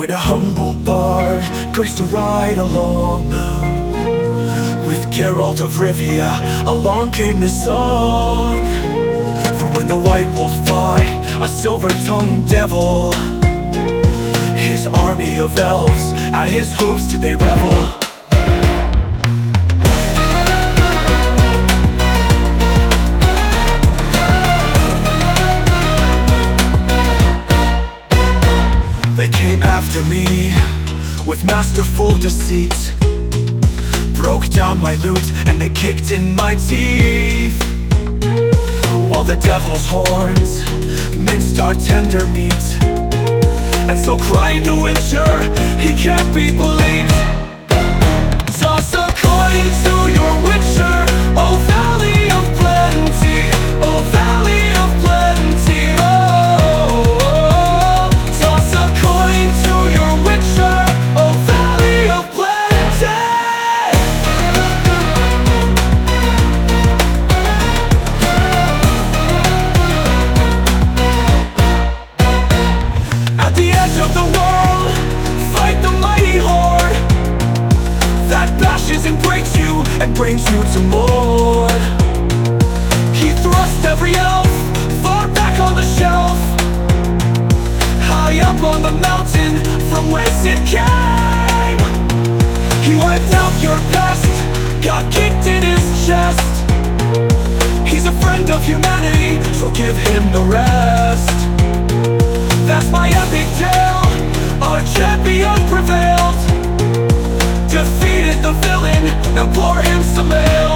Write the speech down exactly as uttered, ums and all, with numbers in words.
When a humble bard goes to ride along with Geralt of Rivia, along came this song. For when the white wolf fought a silver-tongued devil, his army of elves at his hooves did they revel. They came after me with masterful deceit, broke down my loot and they kicked in my teeth, while the devil's horns minced our tender meat. And so crying the Witcher, he can't be believed. Toss a coin to your Witcher, oh Valley of Plenty, oh Valley of Plenty, oh, oh. Toss a coin to your Witcher, oh Valley of Plenty. At the edge of the world, fight the mighty horde that bashes and breaks you and brings you to more. He thrust every elf far back on the shelf, high up on the mountain from whence it came. He wiped out your past, got kicked in his chest. He's a friend of humanity, so give him the rest. That's my epic tale, our champion prevailed, defeated the villain, now pour him some ale.